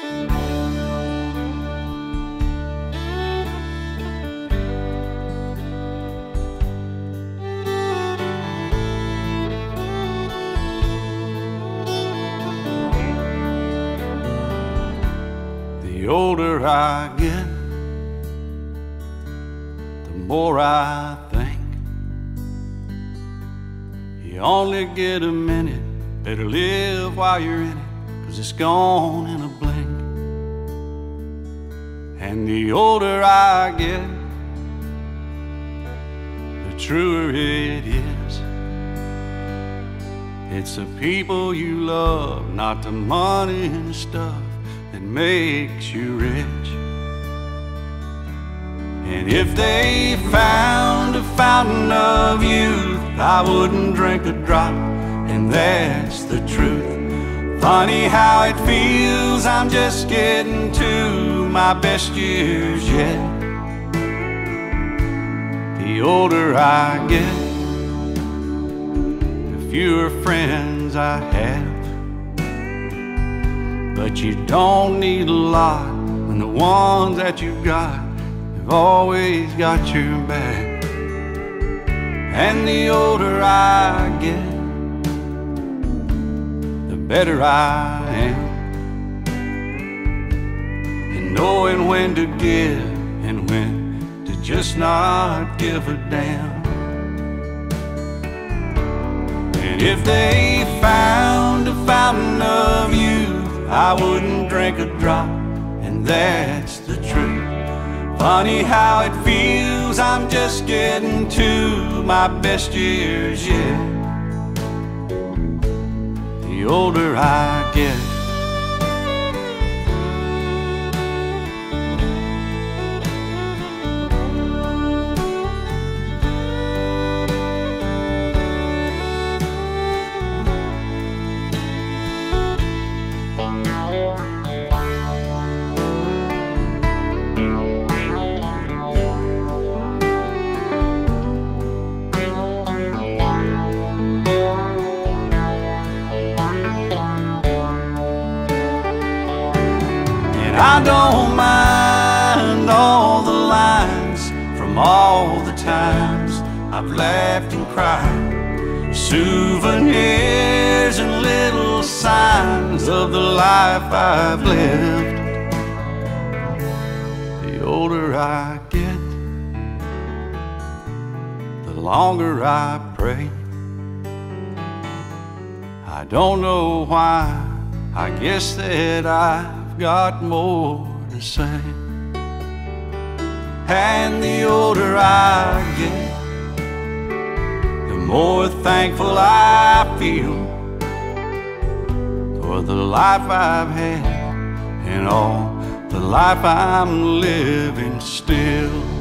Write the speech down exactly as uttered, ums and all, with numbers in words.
The older I get, the more I think you only get a minute, better live while you're in it, 'cause it's gone in a blink. And the older I get, the truer it is. It's the people you love, not the money and stuff that makes you rich. And if they found a fountain of youth, I wouldn't drink a drop, and that's the truth. Funny how it feels, I'm just getting to my best years yet. The older I get, the fewer friends I have. But you don't need a lot when the ones that you've got have always got your back. And the older I get, the better I am, and knowing when to give and when to just not give a damn. And if they found a fountain of youth, I wouldn't drink a drop, and that's the truth. Funny how it feels, I'm just getting to my best years yet. The older I get. I don't mind all the lines from all the times I've laughed and cried, souvenirs and little signs of the life I've lived. The older I get, the longer I pray. I don't know why, I guess that I've got more to say. And the older I get, the more thankful I feel for the life I've had and all the life I'm living still.